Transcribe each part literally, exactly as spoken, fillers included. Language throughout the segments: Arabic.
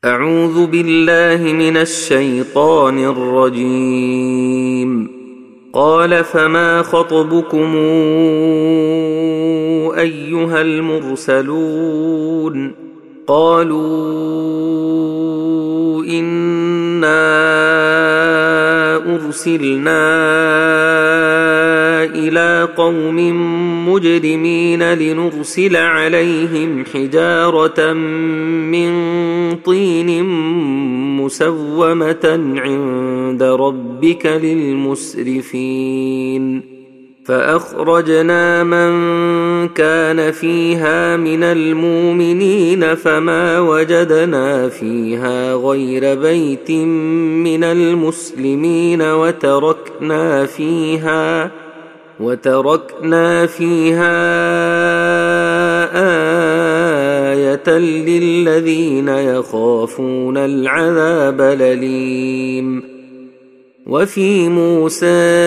أعوذ بالله من الشيطان الرجيم. قال فما خطبكم أيها المرسلون؟ قالوا إنا أرسلنا إلى قوم مجرمين لنرسل عليهم حجارة من طين مسومة عند ربك للمسرفين. فأخرجنا من كان فيها من المؤمنين فما وجدنا فيها غير بيت من المسلمين وتركنا فيها وتركنا فيها آية للذين يخافون العذاب الأليم. وفي موسى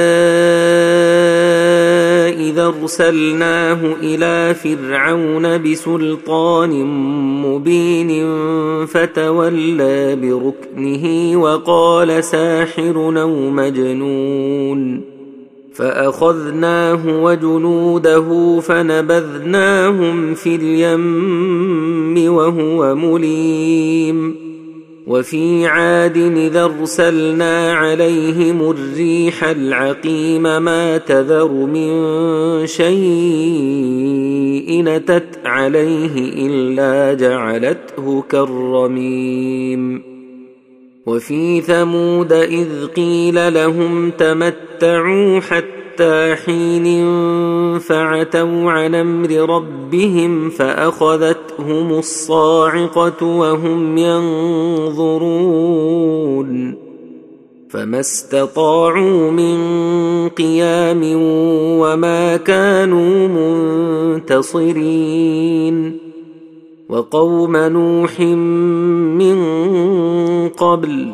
إذا أرسلناه إلى فرعون بسلطان مبين فتولى بركنه وقال ساحر أو مجنون، فأخذناه وجنوده فنبذناهم في اليم وهو مليم. وفي عاد إذا أرسلنا عليهم الريح العقيم ما تذر من شيء أتت عليه إلا جعلته كالرميم. وفي ثمود إذ قيل لهم تمتعوا حتى حين فعتوا عن أمر ربهم فأخذتهم الصاعقة وهم ينظرون فما استطاعوا من قيام وما كانوا منتصرين. وقوم نوح من قبل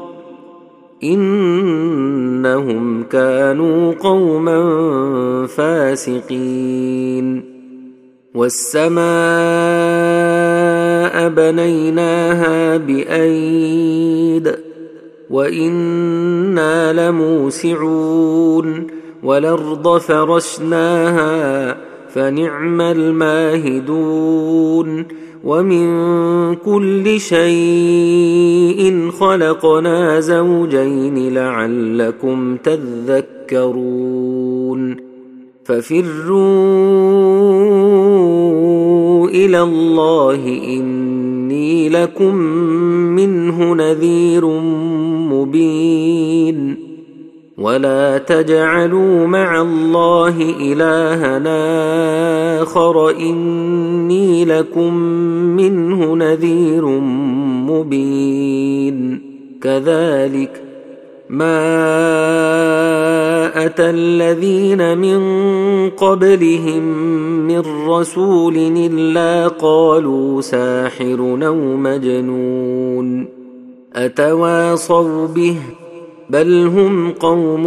إنهم كانوا قوما فاسقين. والسماء بنيناها بأيد وإنا لموسعون. والأرض فرشناها فنعم الماهدون. ومن كل شيء خلقنا زوجين لعلكم تذكرون. ففروا إلى الله إني لكم منه نذير مبين. ولا تجعلوا مع الله إلهنا آخر إني لكم منه نذير مبين. كذلك ما أتى الذين من قبلهم من رسول إلا قالوا ساحر أو مجنون أتواصوا به بل هم قوم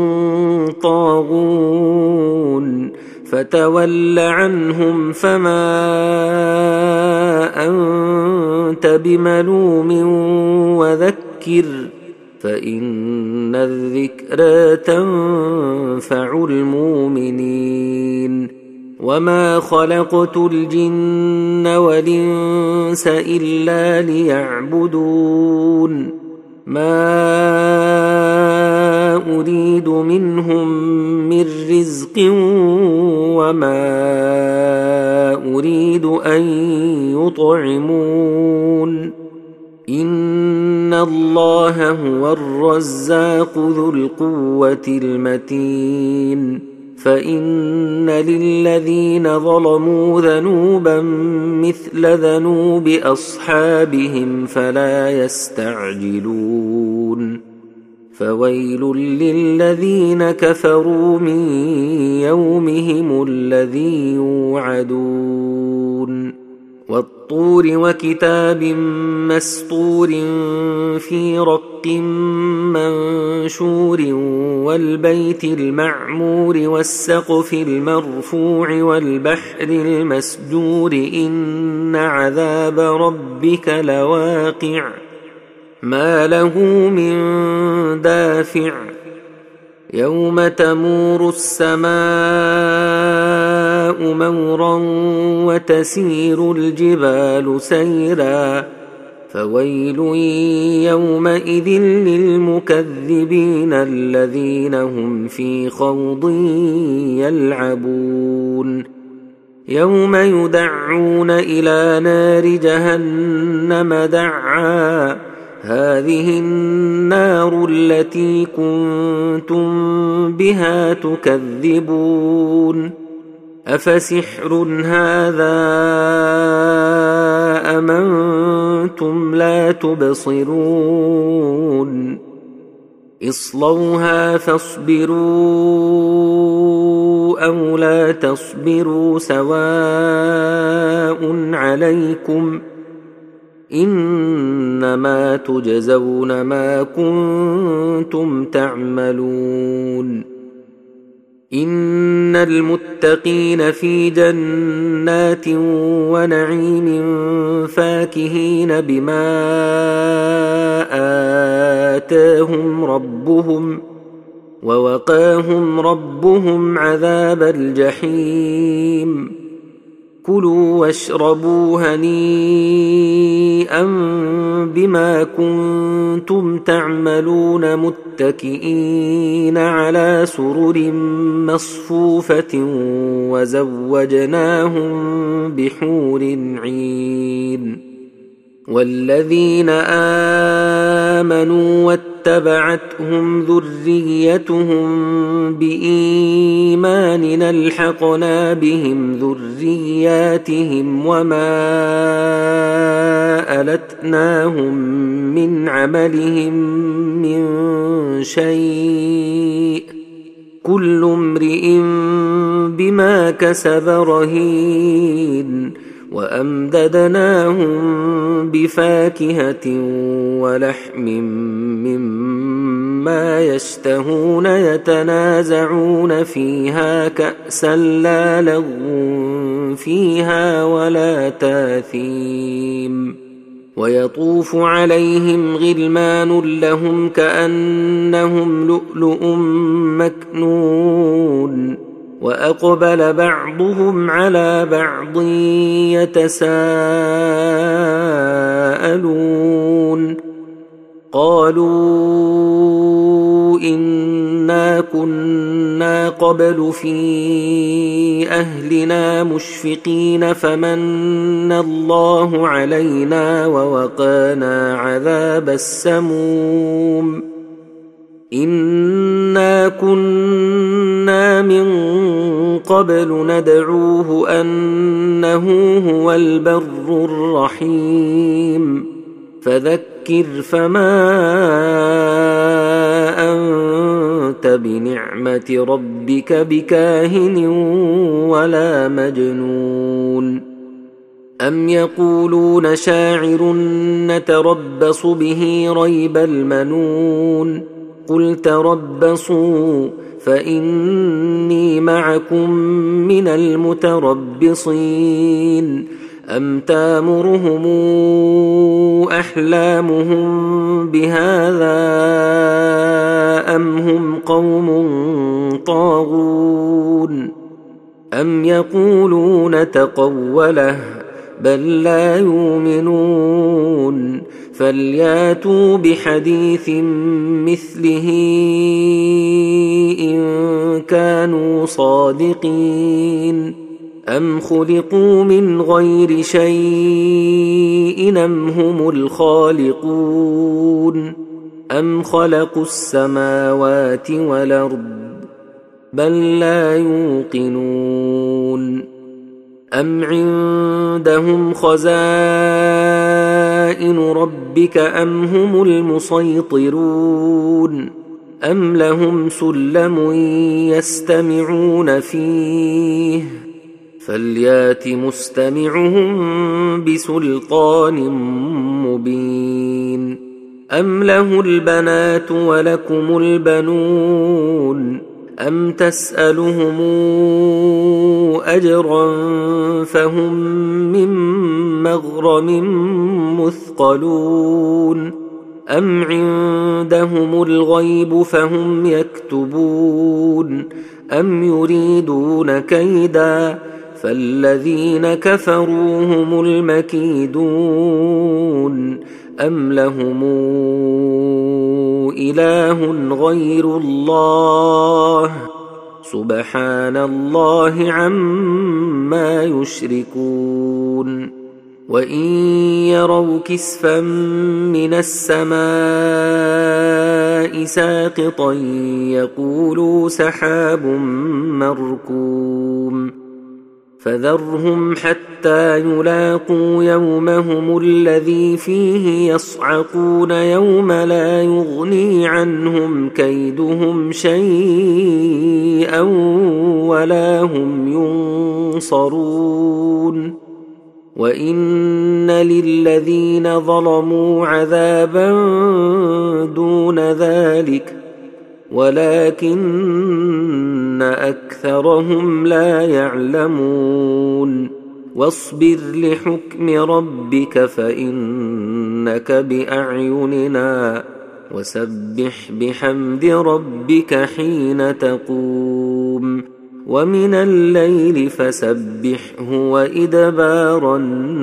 طاغون. فتول عنهم فما أنت بملوم وذكر فإن الذكرى تنفع المؤمنين. وما خلقت الجن والإنس إلا ليعبدون ما أريد منهم من رزق وما أريد أن يطعمون. إن الله هو الرزاق ذو القوة المتين. فإن للذين ظلموا ذنوبا مثل ذنوب أصحابهم فلا يستعجلون. فويل للذين كفروا من يومهم الذي يوعدون. والطور وكتاب مسطور في رق منشور والبيت المعمور والسقف المرفوع والبحر المسجور إن عذاب ربك لواقع ما له من دافع يوم تمور السماء مورا وتسير الجبال سيرا فويل يومئذ للمكذبين الذين هم في خوض يلعبون يوم يدعون إلى نار جهنم دعا هذه النار التي كنتم بها تكذبون أفسحر هذا أم أنتم لا تبصرون اصلوها فاصبروا أو لا تصبروا سواء عليكم إنما تجزون ما كنتم تعملون إن المتقين في جنات ونعيم فاكهين بما آتاهم ربهم ووقاهم ربهم عذاب الجحيم كلوا واشربوا هنيئا بما كنتم تعملون متكئين على سرر مصفوفة وزوجناهم بحور عين والذين آمنوا واتبعتهم ذريتهم بإيمان ألحقنا بهم ذرياتهم وما ألتناهم من عملهم من شيء كل امرئ بما كسب رهين وأمددناهم بفاكهة ولحم مما يشتهون يتنازعون فيها كأسا لا لغو فيها ولا تاثيم ويطوف عليهم غلمان لهم كأنهم لؤلؤ مكنون وأقبل بعضهم على بعض يتساءلون قالوا إنا كنا قبل في أهلنا مشفقين فمن الله علينا ووقانا عذاب السموم إنا كنا من قبل ندعوه أنه هو البر الرحيم فذكر فما أنت بنعمة ربك بكاهن ولا مجنون أم يقولون شاعر نتربص به ريب المنون قل تربصوا فإني معكم من المتربصين أم تامرهم أحلامهم بهذا أم هم قوم طاغون أم يقولون تقوله بل لا يؤمنون فلياتوا بحديث مثله إن كانوا صادقين أم خلقوا من غير شيء أم هم الخالقون أم خلقوا السماوات والأرض بل لا يوقنون أم عندهم خزائن ربك أم هم المسيطرون أم لهم سلم يستمعون فيه فليات مستمعهم بسلطان مبين أم له البنات ولكم البنون أم تسألهم أجرا فهم من مغرم مثقلون أم عندهم الغيب فهم يكتبون أم يريدون كيدا فالذين كفروا هم المكيدون أم لهم إله غير الله سبحان الله عما يشركون وإن يروا كسفا من السماء ساقطا يقولوا سحاب مركوم فذرهم حتى يلاقوا يومهم الذي فيه يصعقون يوم لا يغني عنهم كيدهم شيئا ولا هم ينصرون وإن للذين ظلموا عذابا دون ذلك ولكن أكثرهم لا يعلمون واصبر لحكم ربك فإنك بأعيننا وسبح بحمد ربك حين تقوم ومن الليل فسبحه وإدبار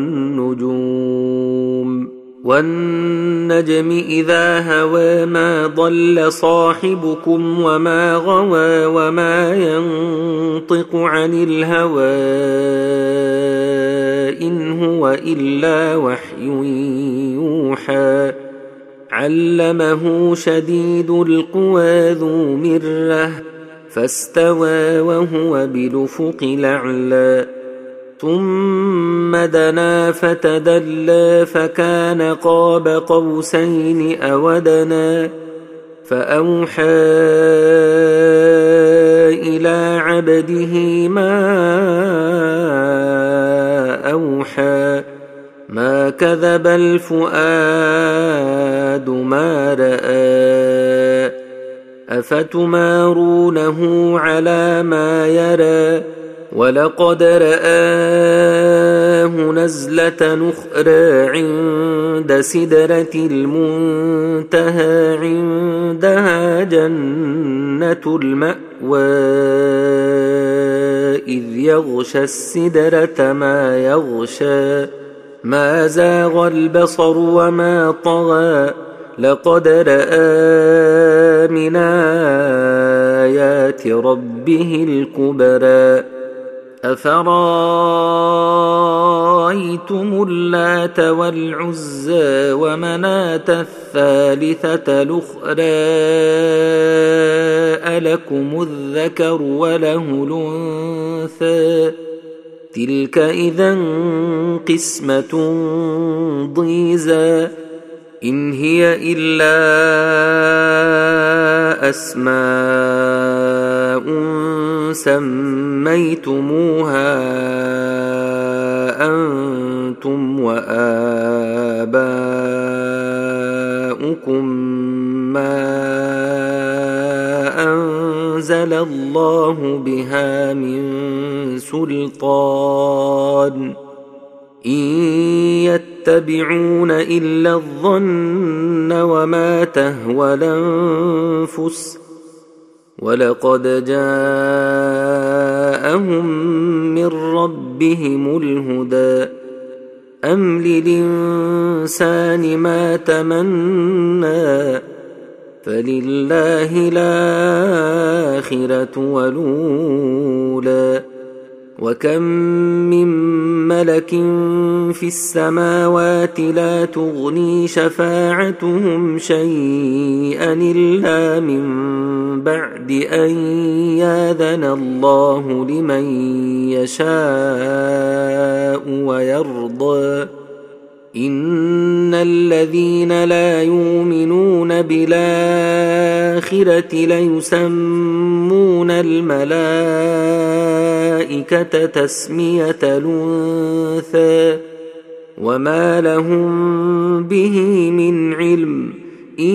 النجوم والنجم إذا هوى ما ضل صاحبكم وما غوى وما ينطق عن الهوى إن هو إلا وحي يوحى علمه شديد القوى ذو مرة فاستوى وهو بالأفق الأعلى ثم دنا فتدلى فكان قاب قوسين أو أدنى فأوحى إلى عبده ما أوحى ما كذب الفؤاد ما رأى أفتمارونه على ما يرى ولقد رآه نزلة نخرى عند سدرة المنتهى عندها جنة المأوى إذ يغشى السدرة ما يغشى ما زاغ البصر وما طغى لقد رأى من آيات ربه الكبرى أفرأيتم اللات والعزى ومناة الثالثة الأخرى ألكم الذكر وله الأنثى تلك إذا قسمة ضيزى إن هي إلا أسماء سميتموها أنتم وآباؤكم ما أنزل الله بها من سلطان إن يتبعون إلا الظن وما تهوى الأنفس ولقد جاءهم من ربهم الهدى أم للإنسان ما تمنى فلله الآخرة والأولى وكم من ملك في السماوات لا تغني شفاعتهم شيئا إلا من بعد أن يأذن الله لمن يشاء ويرضى إن الذين لا يؤمنون بالآخرة ليسمون الملائكة تسمية الأنثى وما لهم به من علم إن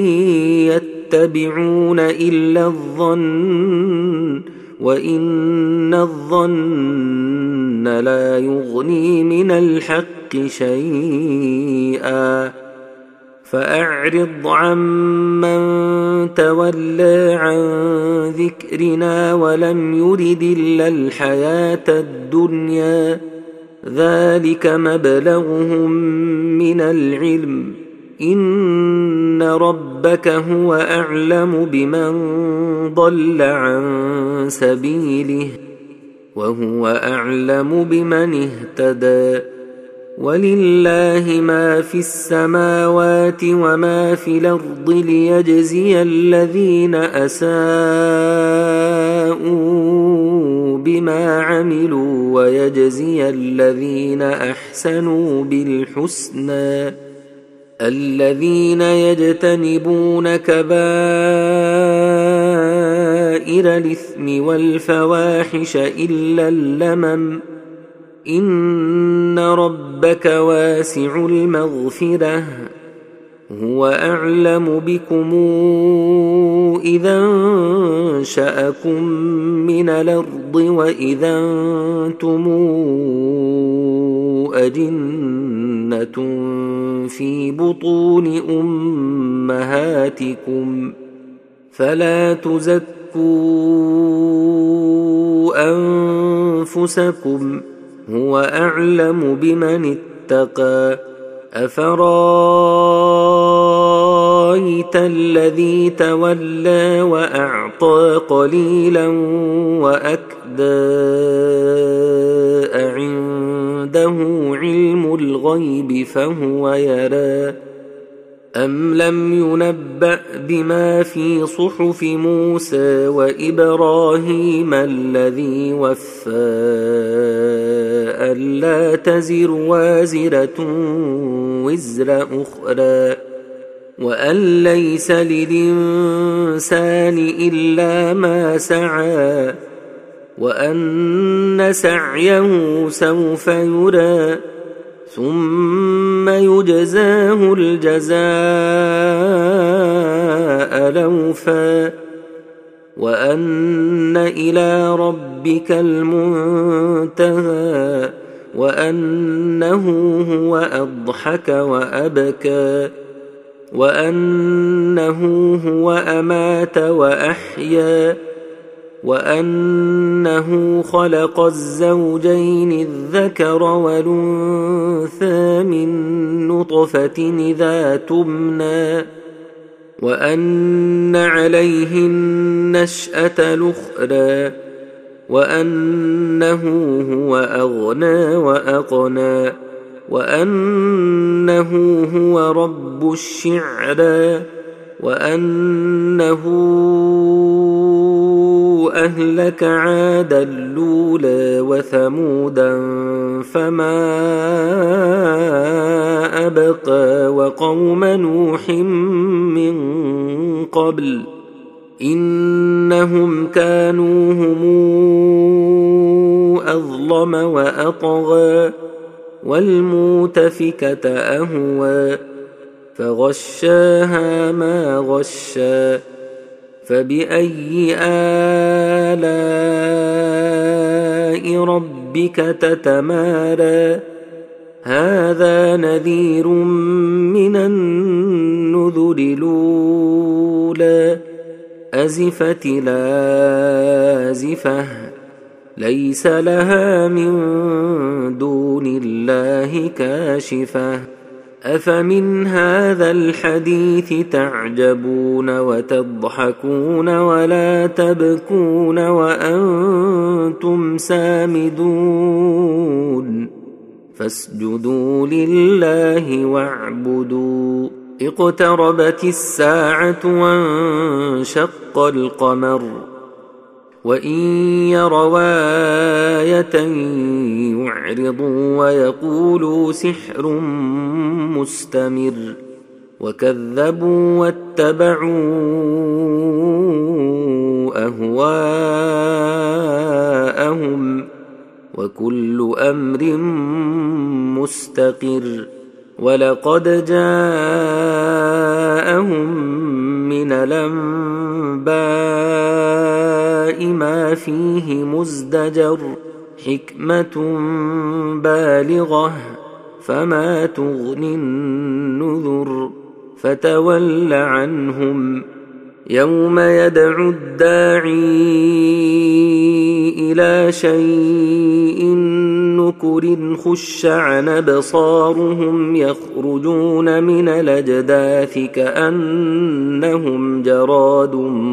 يتبعون إلا الظن وإن الظن لا يغني من الحق شيئا فأعرض عمن تولى عن ذكرنا ولم يرد إلا الحياة الدنيا ذلك مبلغهم من العلم إن ربك هو أعلم بمن ضل عن سبيله وهو أعلم بمن اهتدى ولله ما في السماوات وما في الأرض ليجزي الذين أساءوا بما عملوا ويجزي الذين أحسنوا بالحسنى الذين يجتنبون كبائر الإثم والفواحش إلا اللمم إن ربك واسع المغفرة هو أعلم بكم إذا انشأكم من الأرض وإذا أنتم أجنة في بطون أمهاتكم فلا تزكوا أنفسكم هو أعلم بمن اتقى أفرايت الذي تولى وأعطى قليلا وأكدى أعنده علم الغيب فهو يرى أم لم ينبأ بما في صحف موسى وإبراهيم الذي وفى ألا تزر وازرة وزر أخرى وأن ليس للإنسان إلا ما سعى وأن سعيه سوف يرى ثم يجزاه الجزاء الأوفى وأن إلى ربك المنتهى وأنه هو أضحك وأبكى وأنه هو أمات وأحيا وأنه خلق الزوجين الذكر والأنثى من نطفة إذا تمنى وأن عليه النشأة الأخرى وأنه هو أغنى وأقنى وأنه هو رب الشعرى وأنه أهلك عادا الأولى وثمودا فما أبقى وقوم نوح من قبل إنهم كانوا هم أظلم وأطغى والمؤتفكة أهوى فغشاها ما غشى فبأي آلاء ربك تتمارى هذا نذير من النذر الأولى أزفت لازفة ليس لها من دون الله كاشفة أفمن هذا الحديث تعجبون وتضحكون ولا تبكون وأنتم سامدون فاسجدوا لله واعبدوا اقتربت الساعة وانشق القمر وإن يروا آية يعرضوا ويقولوا سحر مستمر وكذبوا واتبعوا أهواءهم وكل أمر مستقر ولقد جاءهم من الأنباء ما فيه مزدجر حكمة بالغة فما تغني النذر فتول عنهم يوم يدعو الداعي إلى شيء نكر خش عن أبصارهم يخرجون من الأجداث كأنهم جراد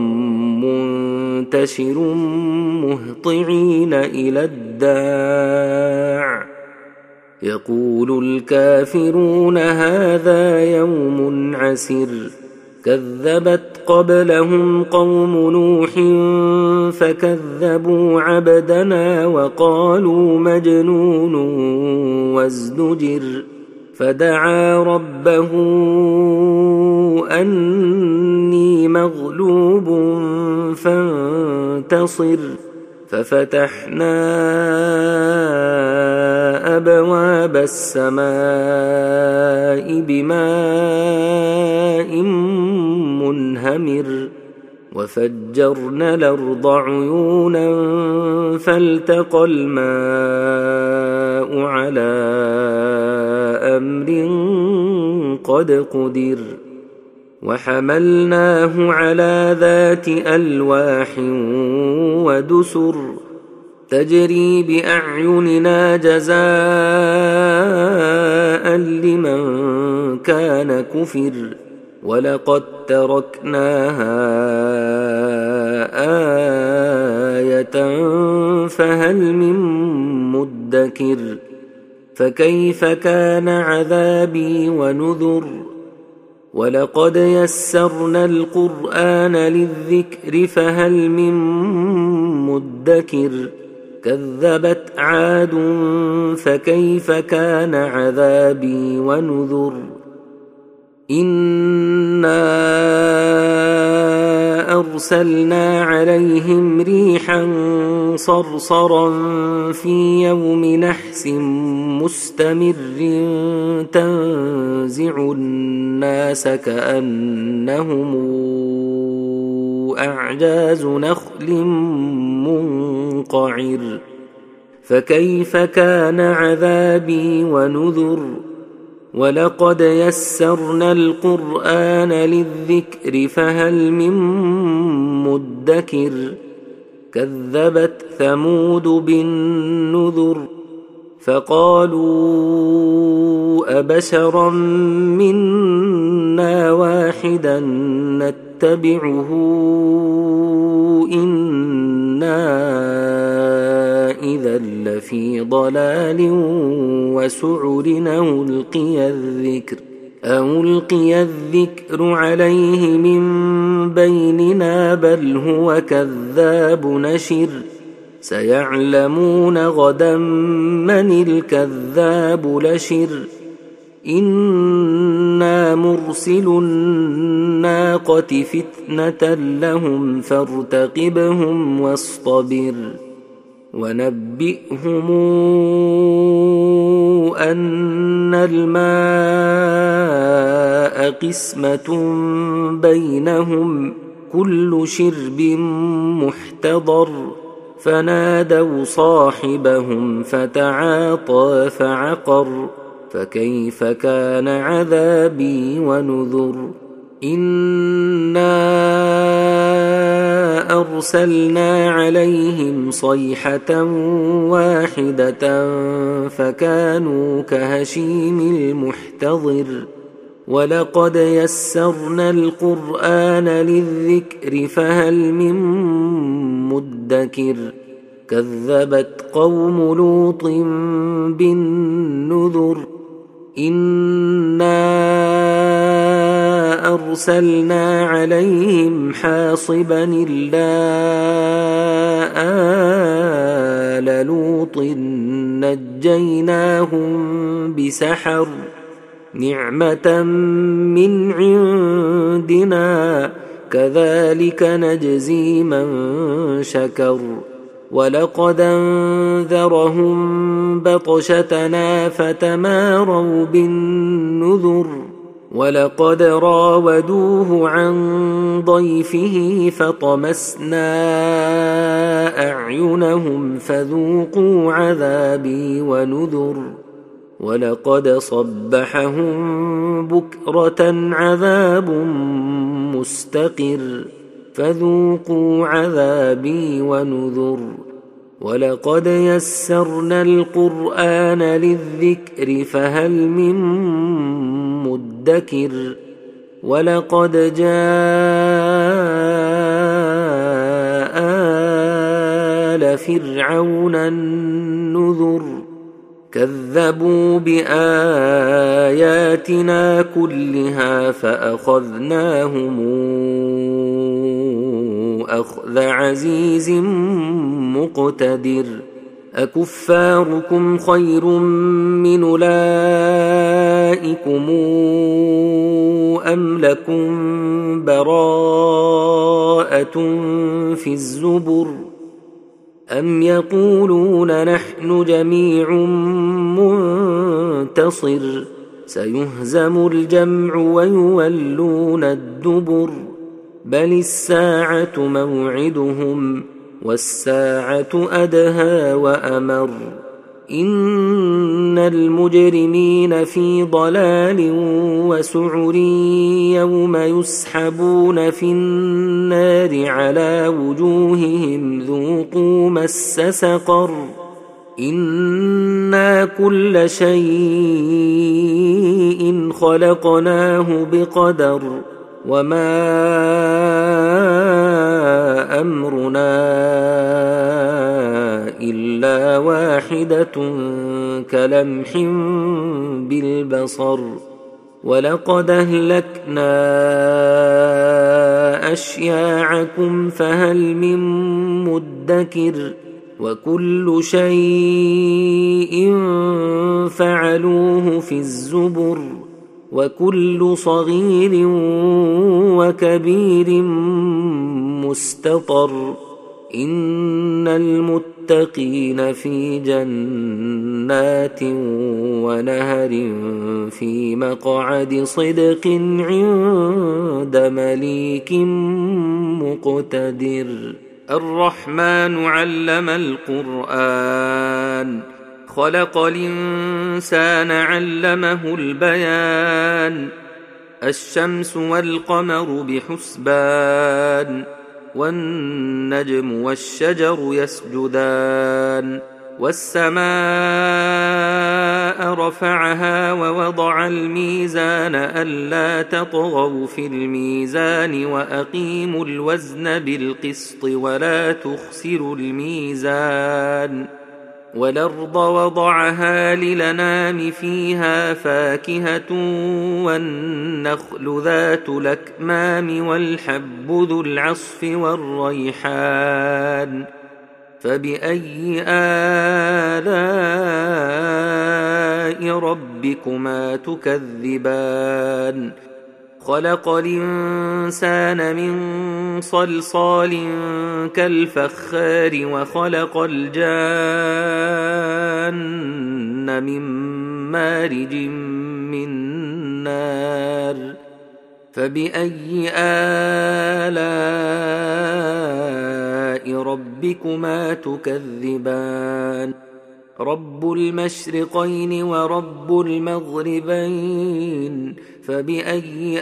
منتشر مهطعين إلى الداع يقول الكافرون هذا يوم عسر كذبت قبلهم قوم نوح فكذبوا عبدنا وقالوا مجنون وازدجر فدعا ربه أني مغلوب فانتصر ففتحنا أبواب السماء بماء منهمر وفجرنا الأرض عيونا فالتقى الماء على أمر قد قدر وحملناه على ذات ألواح ودسر تجري بأعيننا جزاء لمن كان كفر ولقد تركناها آية فهل من مدكر فكيف كان عذابي ونذر ولقد يسرنا القرآن للذكر فهل من مدكر كذبت عاد فكيف كان عذابي ونذر إنا أرسلنا عليهم ريحا صرصرا في يوم نحس مستمر تنزع الناس كأنهم أعجاز نخل منقعر فكيف كان عذابي ونذر ولقد يسرنا القرآن للذكر فهل من مدكر كذبت ثمود بالنذر فقالوا أبشرا منا واحدا نتبعه إنا إذا لفي ضلال وسعر أو ألقي الذكر أو ألقي الذكر عليه من بيننا بل هو كذاب نشر سيعلمون غدا من الكذاب لشر إنا مرسل الناقة فتنة لهم فارتقبهم واصطبر ونبئهم أن الماء قسمة بينهم كل شرب محتضر فنادوا صاحبهم فتعاطى فعقر فكيف كان عذابي ونذر إنا أرسلنا عليهم صيحة واحدة فكانوا كهشيم المحتضر ولقد يسرنا القرآن للذكر فهل من مدكر كذبت قوم لوط بالنذر إنا أرسلنا عليهم حاصبا إلا آل لوط نجيناهم بسحر نعمة من عندنا كذلك نجزي من شكر ولقد انذرهم بطشتنا فتماروا بالنذر ولقد راودوه عن ضيفه فطمسنا أعينهم فذوقوا عذابي ونذر ولقد صبحهم بكرة عذاب مستقر فذوقوا عذابي ونذر ولقد يسرنا القرآن للذكر فهل من مدكر ولقد جاء آل فرعون النذر كذبوا بآياتنا كلها فأخذناهم أخذ عزيز مقتدر أكفاركم خير من أولئكم أم لكم براءة في الزبر أم يقولون نحن جميع منتصر سيهزم الجمع ويولون الدبر بل الساعة موعدهم والساعة أدهى وأمر إن المجرمين في ضلال وسعر يوم يسحبون في النار على وجوههم ذوقوا مس سقر إنا كل شيء خلقناه بقدر وما أمرنا إلا واحدة كلمح بالبصر ولقد أهلكنا أشياعكم فهل من مدكر وكل شيء فعلوه في الزبر وكل صغير وكبير مستطر إن المتقين في جنات ونهر في مقعد صدق عند مليك مقتدر الرحمن علم القرآن خلق الإنسان علمه البيان الشمس والقمر بحسبان والنجم والشجر يسجدان والسماء رفعها ووضع الميزان ألا تطغوا في الميزان وأقيموا الوزن بالقسط ولا تخسروا الميزان والأرض وضعها للأنام فيها فاكهة والنخل ذات الأكمام والحب ذو العصف والريحان فبأي آلاء ربكما تكذبان خلق الإنسان من صلصال كالفخار وخلق الجان من مارج من نار فبأي آلاء ربكما تكذبان رب المشرقين ورب المغربين فبأي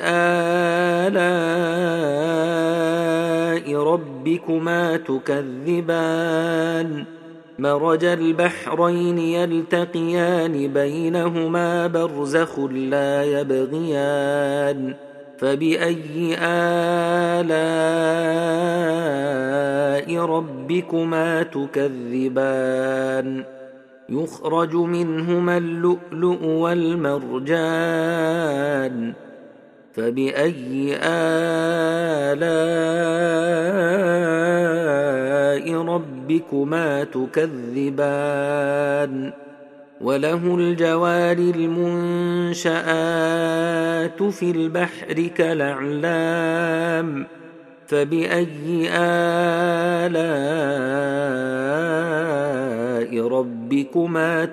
آلاء ربكما تكذبان مرج البحرين يلتقيان بينهما برزخ لا يبغيان فبأي آلاء ربكما تكذبان يخرج منهما اللؤلؤ والمرجان فبأي آلاء ربكما تكذبان وله الجوار المنشآت في البحر كالأعلام فبأي آلاء ربكما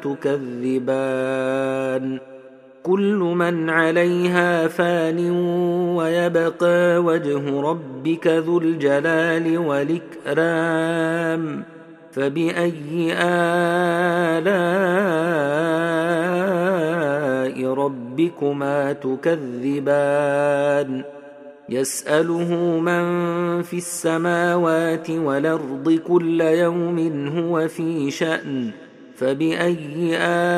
تكذبان كل من عليها فان ويبقى وجه ربك ذو الجلال والإكرام فبأي آلاء ربكما تكذبان يسأله من في السماوات والأرض كل يوم هو في شأن فبأي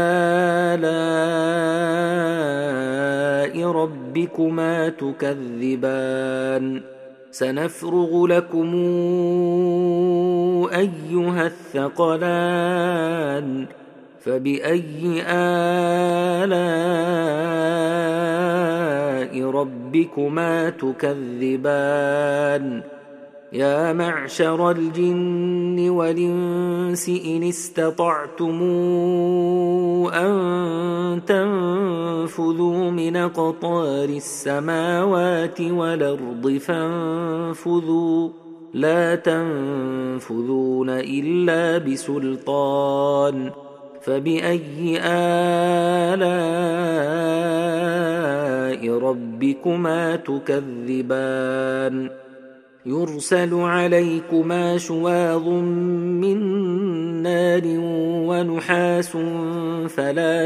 آلاء ربكما تكذبان سنفرغ لكم أيها الثقلان فبأي آلاء ربكما تكذبان يا معشر الجن والإنس إن استطعتم أن تنفذوا من أقطار السماوات والأرض فانفذوا لا تنفذون إلا بسلطان فبأي آلاء ربكما تكذبان يرسل عليكما شواظ من نار ونحاس فلا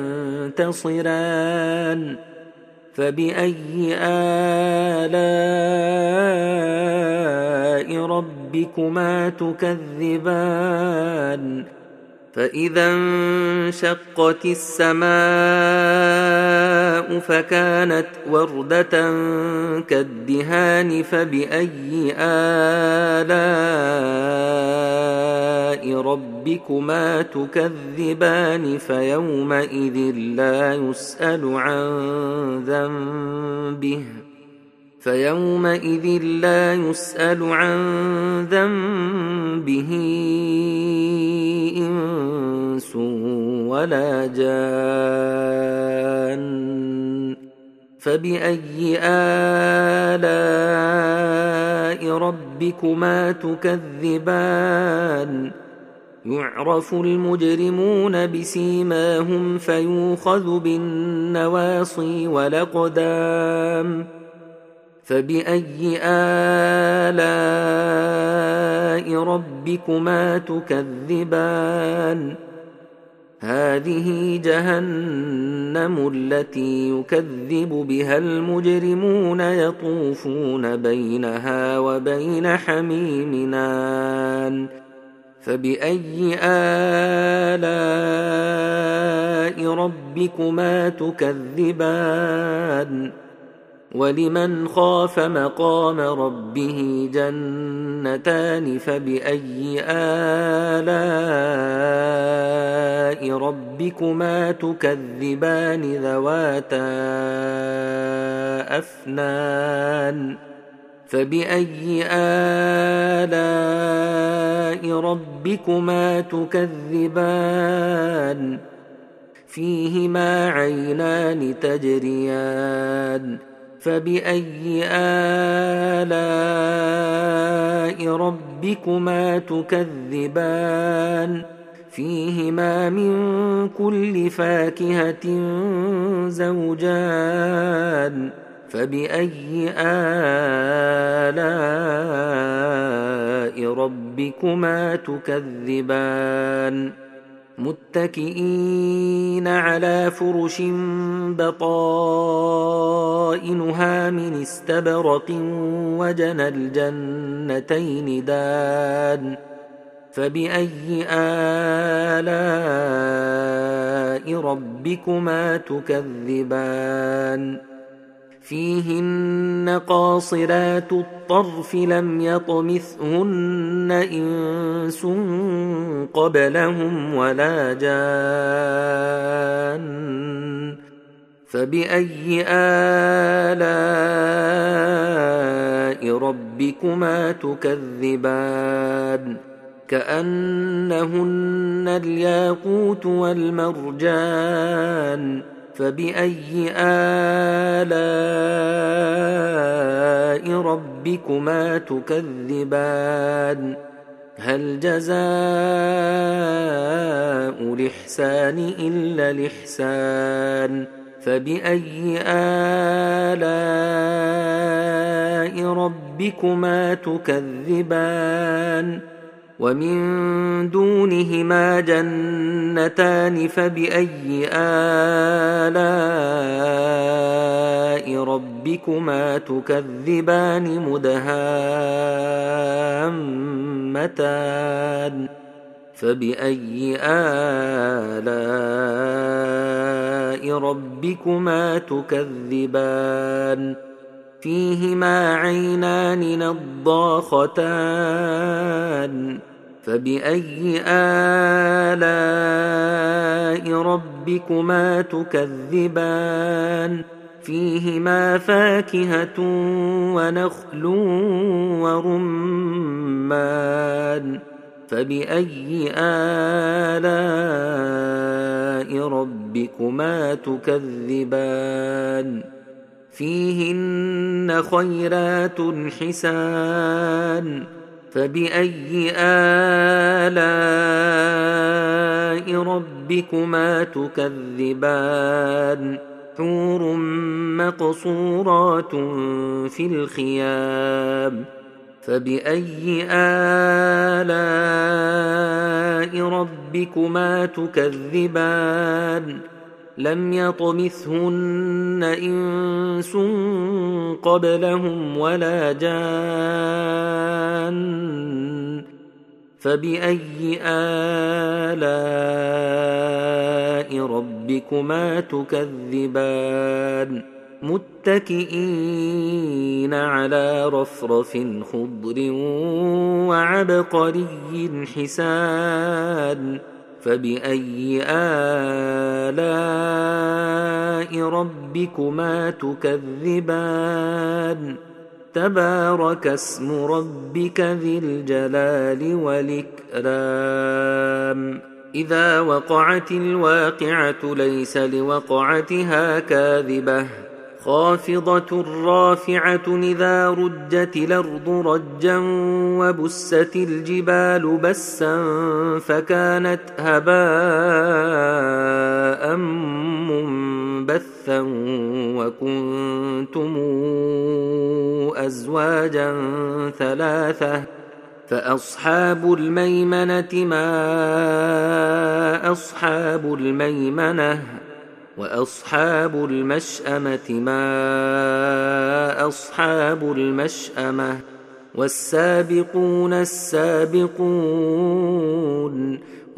تنتصران فبأي آلاء ربكما تكذبان فإذا انشقت السماء فكانت وردة كالدهان فبأي آلاء ربكما تكذبان فيومئذ لا يسأل عن ذنبه فيومئذ لا يسأل عن ذنبه إنس ولا جان فبأي آلاء ربكما تكذبان يعرف المجرمون بسيماهم فيؤخذ بالنواصي والأقدام فبأي آلاء ربكما تكذبان هذه جهنم التي يكذب بها المجرمون يطوفون بينها وبين حميم آن فبأي آلاء ربكما تكذبان ولمن خاف مقام ربه جنتان فبأي آلاء ربكما تكذبان ذواتا أفنان فبأي آلاء ربكما تكذبان فيهما عينان تجريان فبأي آلاء ربكما تكذبان فيهما من كل فاكهة زوجان فبأي آلاء ربكما تكذبان متكئين على فرش بطائنها من استبرق وجنى الجنتين دان فبأي آلاء ربكما تكذبان فيهن قاصرات الطرف لم يطمثهن إنس قبلهم ولا جان فبأي آلاء ربكما تكذبان كأنهن الياقوت والمرجان فبأي آلاء ربكما تكذبان هل جزاء الإحسان إلا الإحسان فبأي آلاء ربكما تكذبان ومن دونهما جنتان فبأي آلاء ربكما تكذبان مدهامتان فبأي آلاء ربكما تكذبان فيهما عينان نضاختان فبأي آلاء ربكما تكذبان فيهما فاكهة ونخل ورمان فبأي آلاء ربكما تكذبان فيهن خيرات حسان فبأي آلاء ربكما تكذبان حور مقصورات في الخيام فبأي آلاء ربكما تكذبان لم يطمثهن إنس قبلهم ولا جان فبأي آلاء ربكما تكذبان متكئين على رفرف خضر وعبقري حسان فبأي آلاء ربكما تكذبان تبارك اسم ربك ذي الجلال والإكرام إذا وقعت الواقعة ليس لوقعتها كاذبة خافضة رافعة إذا رجت الأرض رجا وبست الجبال بسا فكانت هباء منبثا وكنتم أزواجا ثلاثة فأصحاب الميمنة ما أصحاب الميمنة وأصحاب المشأمة ما أصحاب المشأمة والسابقون السابقون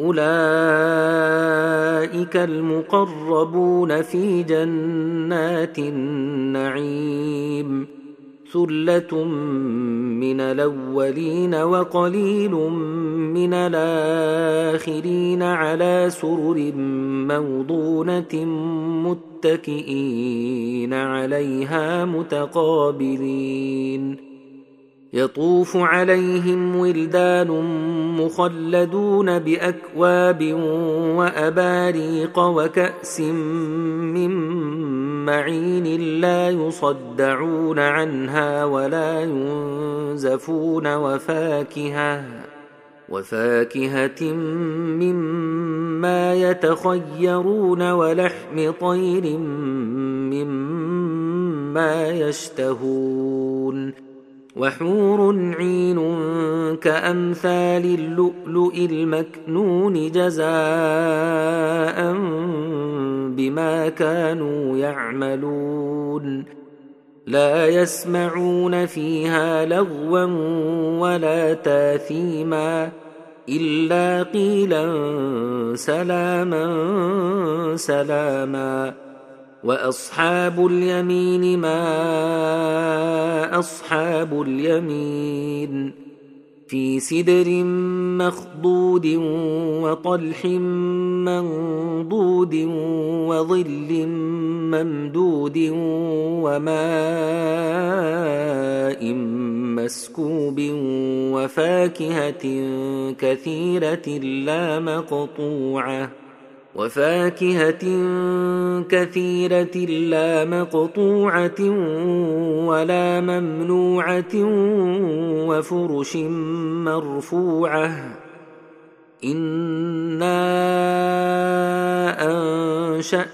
أولئك المقربون في جنات النعيم ثلة من الأولين وقليل من الآخرين على سرر موضونة متكئين عليها متقابلين يطوف عليهم ولدان مخلدون بأكواب وأباريق وكأس من معين لا يصدعون عنها ولا ينزفون وفاكهة وفاكهة مما يتخيرون ولحم طير مما يشتهون وحور عين كأمثال اللؤلؤ المكنون جزاء بما كانوا يعملون لا يسمعون فيها لغوا ولا تاثيما إلا قيلا سلاما سلاما وأصحاب اليمين ما أصحاب اليمين في سدر مخضود وطلح منضود وظل ممدود وماء مسكوب وفاكهة كثيرة لا مقطوعة وفاكهة كثيرة لا مقطوعة ولا ممنوعة وفرش مرفوعة إنا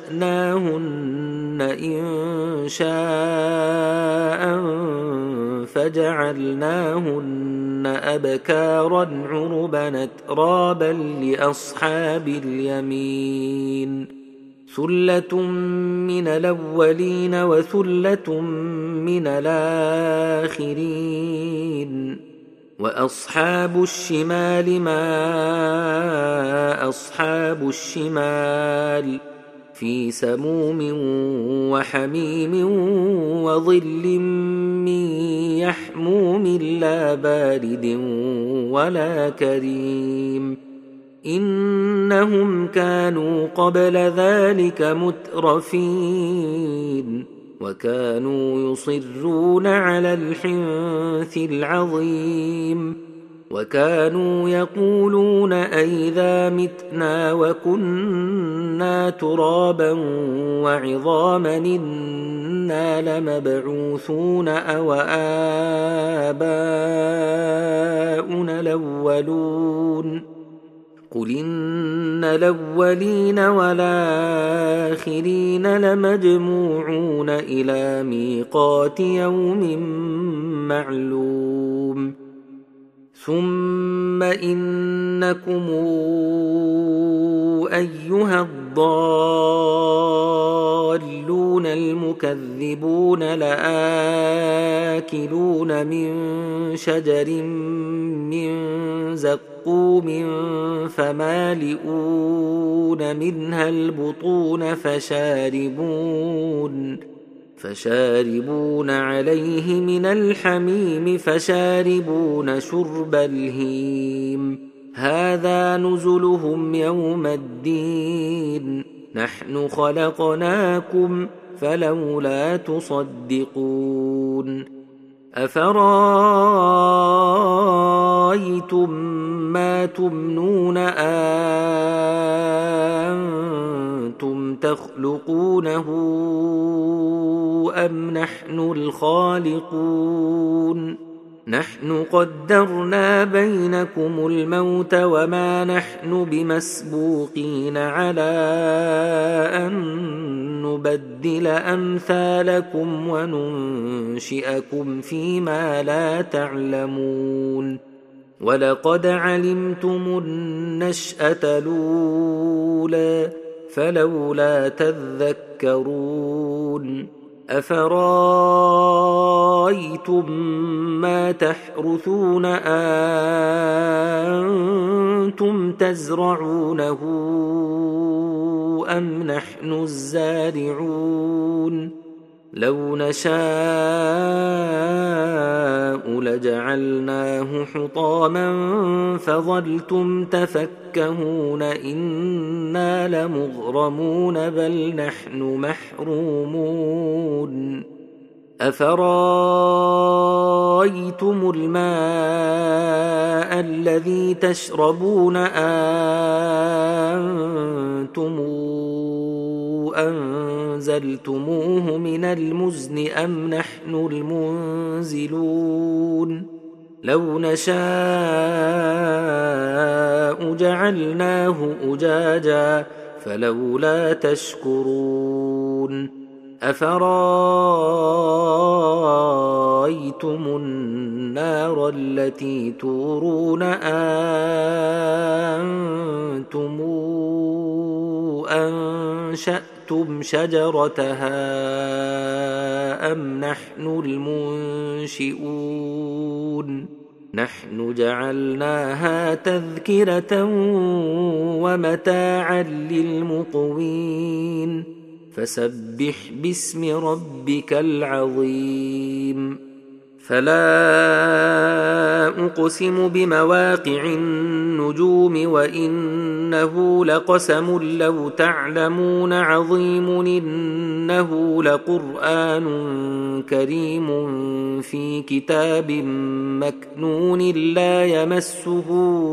أنشأناهن إنشاء فجعلناهن أبكارا عربا أترابا لأصحاب اليمين ثلة من الأولين وثلة من الآخرين وأصحاب الشمال ما أصحاب الشمال في سموم وحميم وظل من يحموم لا بارد ولا كريم إنهم كانوا قبل ذلك مترفين وكانوا يصرون على الحنث العظيم وكانوا يقولون أئذا متنا وكنا ترابا وعظاما إنا لمبعوثون أو آباؤنا الأولون قل إن الأولين والآخرين لمجموعون إلى ميقات يوم معلوم ثم إنكم أيها الضالون المكذبون لآكلون من شجر من زقوم فمالئون منها البطون فشاربون فشاربون عليه من الحميم فشاربون شرب الهيم هذا نزلهم يوم الدين نحن خلقناكم فلولا تصدقون أفرأيتم ما تمنون أنتم تخلقونه أم نحن الخالقون نحن قدرنا بينكم الموت وما نحن بمسبوقين على أن نبدل أمثالكم وننشئكم فيما لا تعلمون ولقد علمتم النشأة الأولى فلولا تذكرون أفرأيتم ما تحرثون أنتم تزرعونه أم نحن الزارعون لو نشاء لجعلناه حطاما فظلتم تفكهون إنا لمغرمون بل نحن محرومون أفرأيتم الماء الذي تشربون أنتم أنزلتموه من المزن أم نحن المنزلون لو نشاء جعلناه أجاجا فلولا تشكرون أفرأيتم النار التي تورون أنتم أنشأتم شجرتها أم نحن المنشئون نحن جعلناها تذكرة ومتاعا للمقوين فسبح باسم ربك العظيم فلا أقسم بمواقع النجوم وإنه لقسم لو تعلمون عظيم إنه لقرآن كريم في كتاب مكنون لا يمسه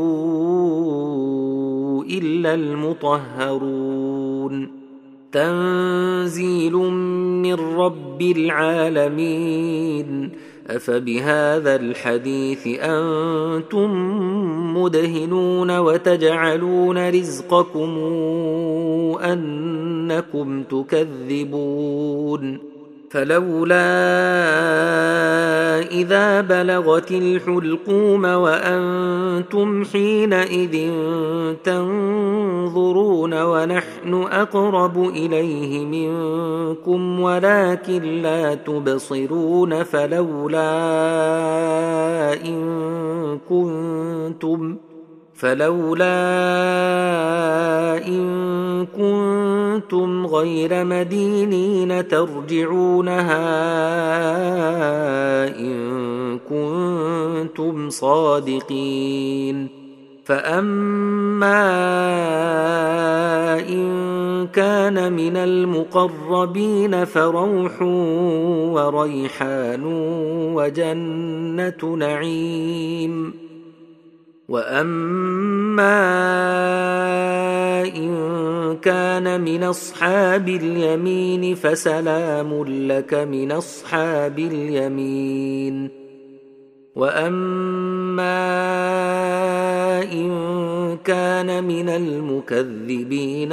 إلا المطهرون تنزيل من رب العالمين أفبهذا الحديث أنتم مدهنون وتجعلون رزقكم أنكم تكذبون فلولا إذا بلغت الحلقوم وأنتم حينئذ تنظرون ونحن أقرب إليه منكم ولكن لا تبصرون فلولا إن كنتم فلولا إن كنتم غير مدينين ترجعونها إن كنتم صادقين فأما إن كان من المقربين فروح وريحان وجنة نعيم وأما إن كان من أصحاب اليمين فسلام لك من أصحاب اليمين وأما إن كان من المكذبين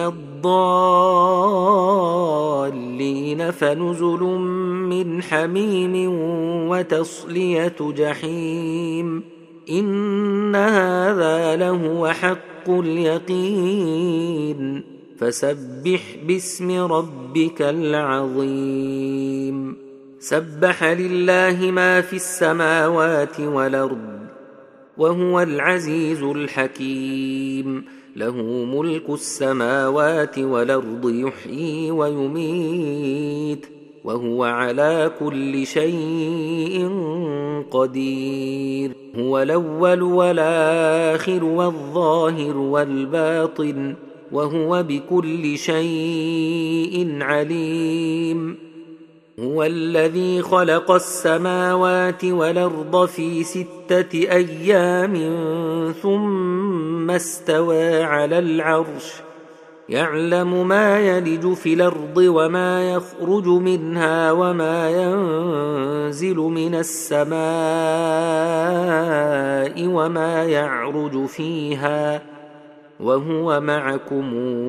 الضالين فنزل من حميم وتصلية جحيم إن هذا لهو حق اليقين فسبح باسم ربك العظيم سبح لله ما في السماوات والأرض وهو العزيز الحكيم له ملك السماوات والأرض يحيي ويميت وهو على كل شيء قدير هو الأول والآخر والظاهر والباطن وهو بكل شيء عليم هو الذي خلق السماوات والأرض في ستة أيام ثم استوى على العرش يعلم ما يلج في الأرض وما يخرج منها وما ينزل من السماء وما يعرج فيها وهو معكم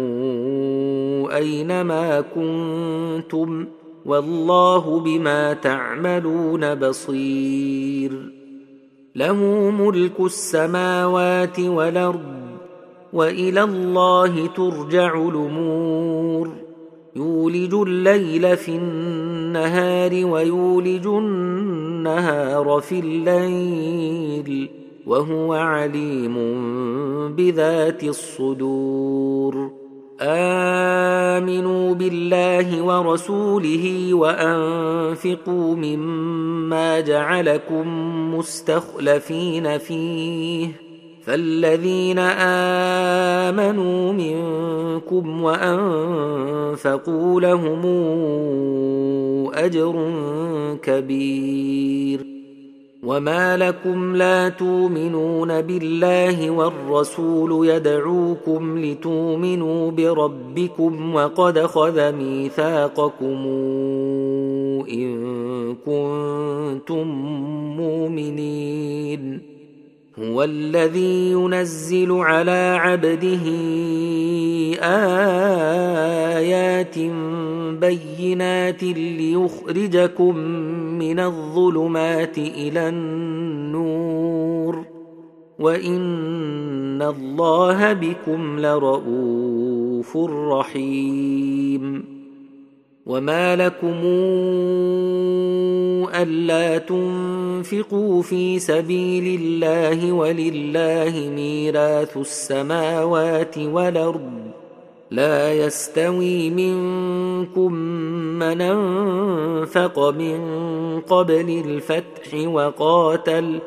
أينما كنتم والله بما تعملون بصير له ملك السماوات والأرض وإلى الله ترجع الأمور يولج الليل في النهار ويولج النهار في الليل وهو عليم بذات الصدور آمنوا بالله ورسوله وأنفقوا مما جعلكم مستخلفين فيه فالذين آمنوا منكم وأنفقوا لهم أجر كبير وما لكم لا تؤمنون بالله والرسول يدعوكم لتؤمنوا بربكم وقد خذ ميثاقكم إن كنتم مؤمنين هو الذي ينزل على عبده آيات بينات ليخرجكم من الظلمات إلى النور وإن الله بكم لرؤوف رحيم وما لكم ألا تنفقوا في سبيل الله ولله ميراث السماوات والأرض لا يستوي منكم من أنفق من قبل الفتح وقاتل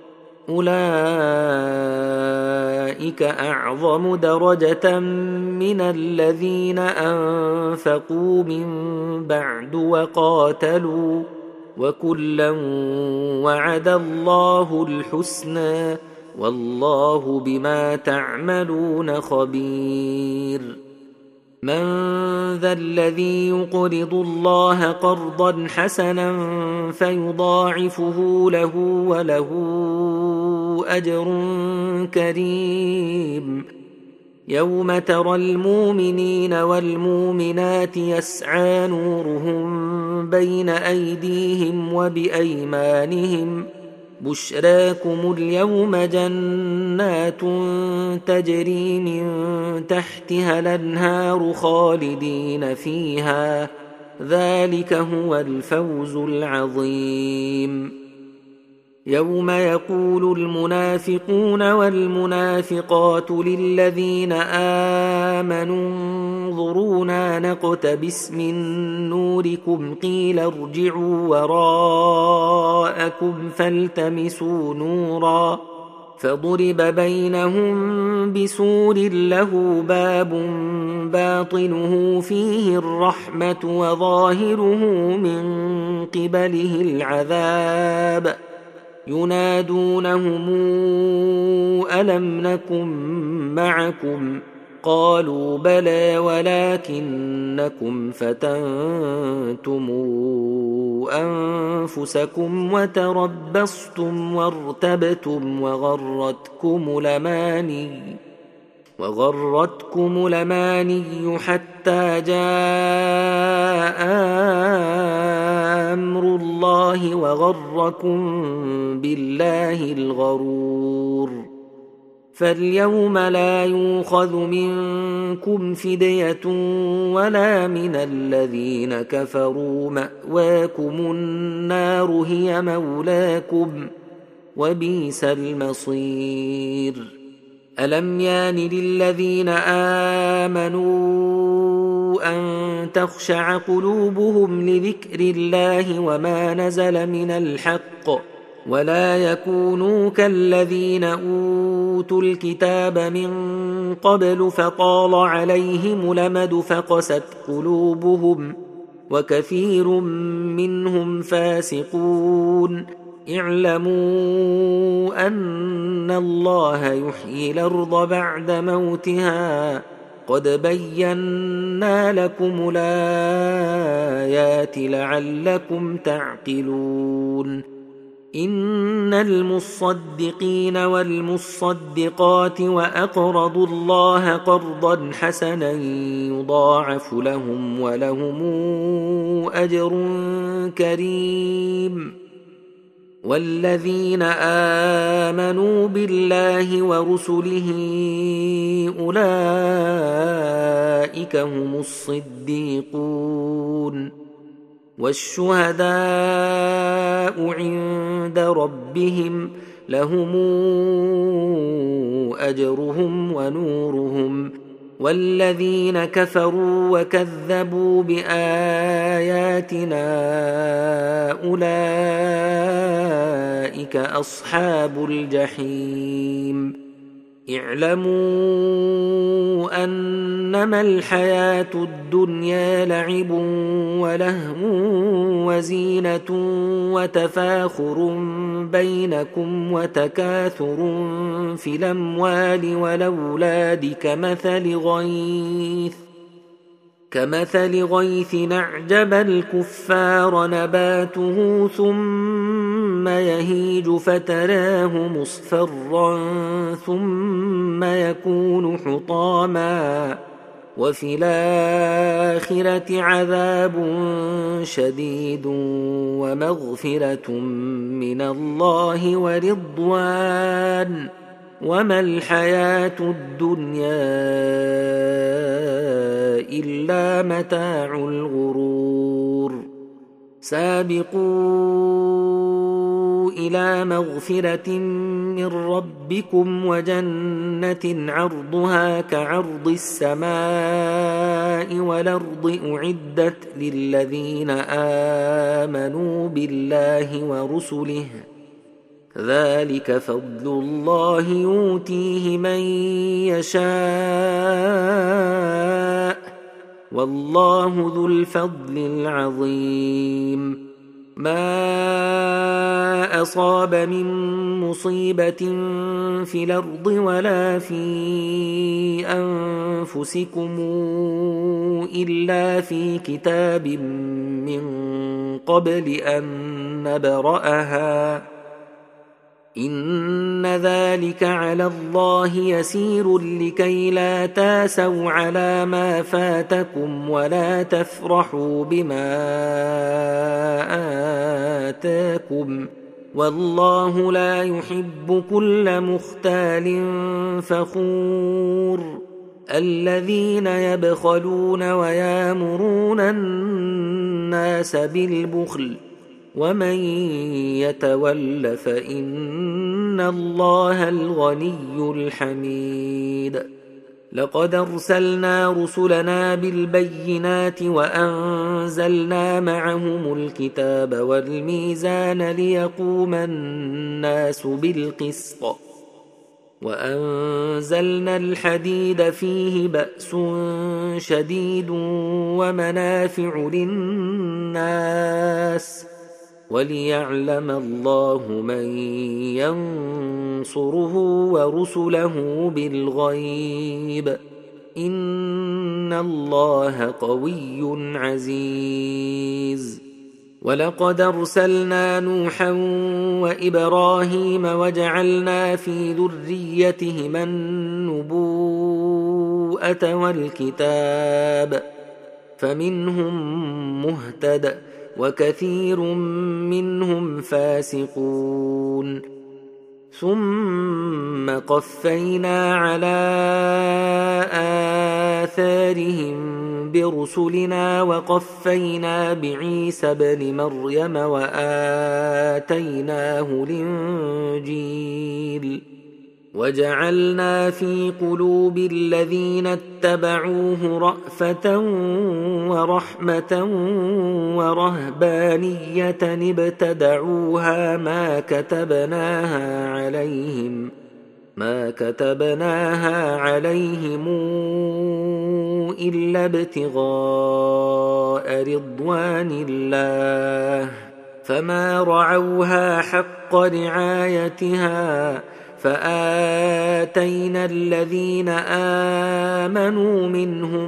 أولئك أعظم درجة من الذين أنفقوا من بعد وقاتلوا وكلا وعد الله الحسنى والله بما تعملون خبير من ذا الذي يقرض الله قرضا حسنا فيضاعفه له وله أجر كريم يوم ترى المؤمنين والمؤمنات يسعى نورهم بين أيديهم وبأيمانهم بشراكم اليوم جنات تجري من تحتها الأنهار خالدين فيها ذلك هو الفوز العظيم. يوم يقول المنافقون والمنافقات للذين آمنوا انظرونا نقتبس من نوركم قيل ارجعوا وراءكم فالتمسوا نورا فضرب بينهم بسور له باب باطنه فيه الرحمة وظاهره من قبله العذاب ينادونهم ألم نكن معكم قالوا بلى ولكنكم فتنتم أنفسكم وتربصتم وارتبتم وغرتكم الأماني وغرتكم الأماني حتى جاء أمر الله وغركم بالله الغرور. فاليوم لا يؤخذ منكم فدية ولا من الذين كفروا مأواكم النار هي مولاكم وبئس المصير. ألم يان للذين آمنوا أن تخشع قلوبهم لذكر الله وما نزل من الحق ولا يكونوا كالذين أوتوا الكتاب من قبل فطال عليهم الأمد فقست قلوبهم وكثير منهم فاسقون. اعلموا أن الله يحيي الأرض بعد موتها قد بينا لكم الآيات لعلكم تعقلون. إن المصدقين والمصدقات وأقرضوا الله قرضا حسنا يضاعف لهم ولهم أجر كريم. والذين آمنوا بالله ورسله أولئك هم الصديقون والشهداء عند ربهم لهم أجرهم ونورهم. والذين كفروا وكذبوا بآياتنا أولئك أصحاب الجحيم. اعلموا أنما الحياة الدنيا لعب ولهو وزينة وتفاخر بينكم وتكاثر في الأموال والأولاد كمثل غيث كمثل غيث أعجب الكفار نباته ثم يهيج فتراه مصفرا ثم يكون حطاما وفي الآخرة عذاب شديد ومغفرة من الله ورضوان وما الحياة الدنيا إلا متاع الغرور. سابقوا إلى مغفرة من ربكم وجنة عرضها كعرض السماء والأرض أعدت للذين آمنوا بالله ورسله ذلك فضل الله يؤتيه من يشاء والله ذو الفضل العظيم. ما أصاب من مصيبة في الأرض ولا في أنفسكم إلا في كتاب من قبل أن نبرأها إن ذلك على الله يسير لكي لا تاسوا على ما فاتكم ولا تفرحوا بما آتاكم والله لا يحب كل مختال فخور الذين يبخلون ويامرون الناس بالبخل ومن يتول فإن الله الغني الحميد لقد أرسلنا رسلنا بالبينات وأنزلنا معهم الكتاب والميزان ليقوم الناس بالقسط وأنزلنا الحديد فيه بأس شديد ومنافع للناس وليعلم الله من ينصره ورسله بالغيب إن الله قوي عزيز ولقد أرسلنا نوحا وإبراهيم وجعلنا في ذريتهما النبوءة والكتاب فمنهم مهتد وكثير منهم فاسقون ثم قفينا على آثارهم برسلنا وقفينا بعيسى ابن مريم وآتيناه الإنجيل وجعلنا في قلوب الذين اتبعوه رأفة ورحمة ورهبانية ابتدعوها ما كتبناها عليهم ما كتبناها عليهم إلا ابتغاء رضوان الله فما رعوها حق رعايتها فآتينا الذين آمنوا منهم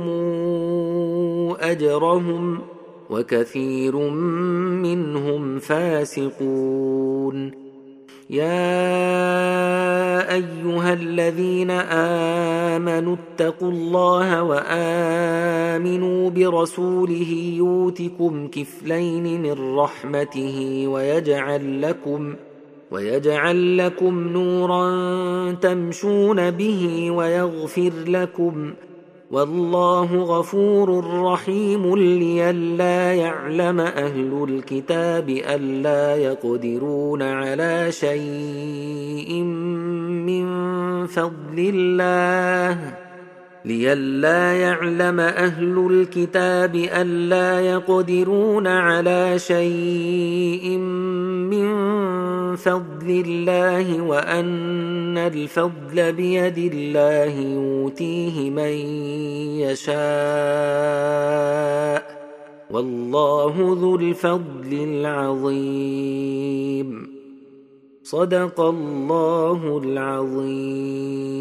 أجرهم وكثير منهم فاسقون يا أيها الذين آمنوا اتقوا الله وآمنوا برسوله يؤتكم كفلين من رحمته ويجعل لكم ويجعل لكم نورا تمشون به ويغفر لكم والله غفور رحيم لئلا يعلم أهل الكتاب ألا يقدرون على شيء من فضل الله لئلا يعلم أهل الكتاب ألا يقدرون على شيء من فضل الله وأن الفضل بيد الله يؤتيه من يشاء والله ذو الفضل العظيم صدق الله العظيم.